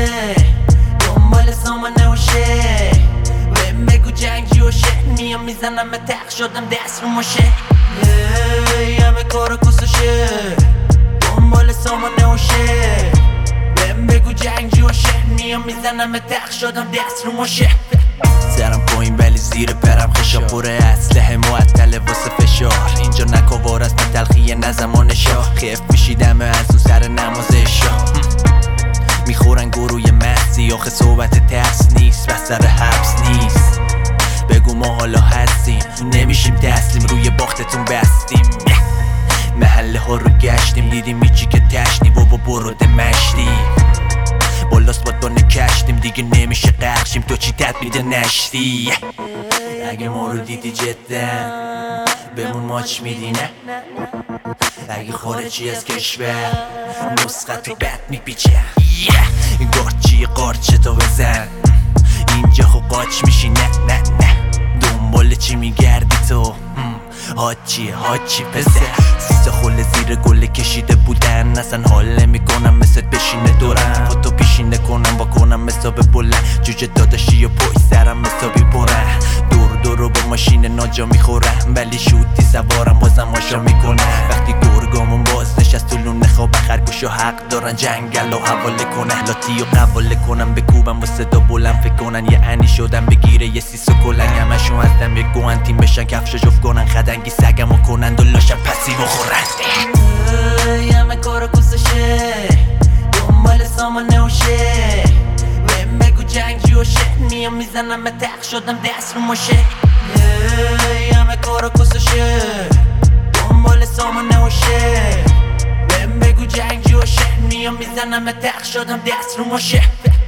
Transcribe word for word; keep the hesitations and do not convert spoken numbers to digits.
شه دنبال سامانه و شه بهم بگو جنگی و شه میام میزنم به تق شدم دست رو مشه همه کارو کسشه دنبال سامانه و شه بهم بگو جنگی و شه میام میزنم به تق شدم دست رو مشه سرم پایین ولی زیر پرم خشا پره اسلحه معطله واسه فشار اینجا نکوار است تلخیه نه زمان شاه خیف میشیدم از اون سر نماز شاه میخورن گروه مستی آخه صحبت ترس نیست و سر حبس نیست بگو ما حالا هستیم نمیشیم تسلیم روی باختتون بستیم محله ها رو گشتیم دیدیم میچی که تشنی بابا برو دمشتی بالاست باد بانه کشتیم دیگه نمیشه قرشیم تو چی تدبیده نشتی اگه ما رو دیدی جدا بمون ماچ میدی نه اگه خارجی از کشور نسخه تو بد میپیچه گارچی قارچه تو بزن اینجا خب قاچ میشی نه نه نه دنبال چی میگردی تو هاچی هاچی پسه سیسه خول زیر گله کشیده بودن اصلا حال نمیکنم مثل بشینه دورم خودتو پیشینه کنم با کنم مثل به بلند جوجه داداشی و پای سرم مثل بی برن دور دور رو با ماشین ناجا میخورم ولی شوتی سوارم بازم آشا میکنم وقتی گرگامون باز نشست تو لونه خواب خرگوش و حق دارن جنگل و حواله کنن لاتی و قواله کنم بکوبم با صدا بلند فکر کنن یه انی شدم بگیره یه سیس و کلنگ همشون هستم یه گوهن تیم بشن کفش جفت کنن خدنگی سگم و کنن دلاشم پسی بخورن همه کارو کسشه دنبال سامانه و شه بهم بگو جنگی و شه میام میزنم به تق شدم دست رو مشه همه کارو کسشه دنبال سامانه و شه بهم بگو جنگی و شه میام میزنم به تق شدم دست رو مشه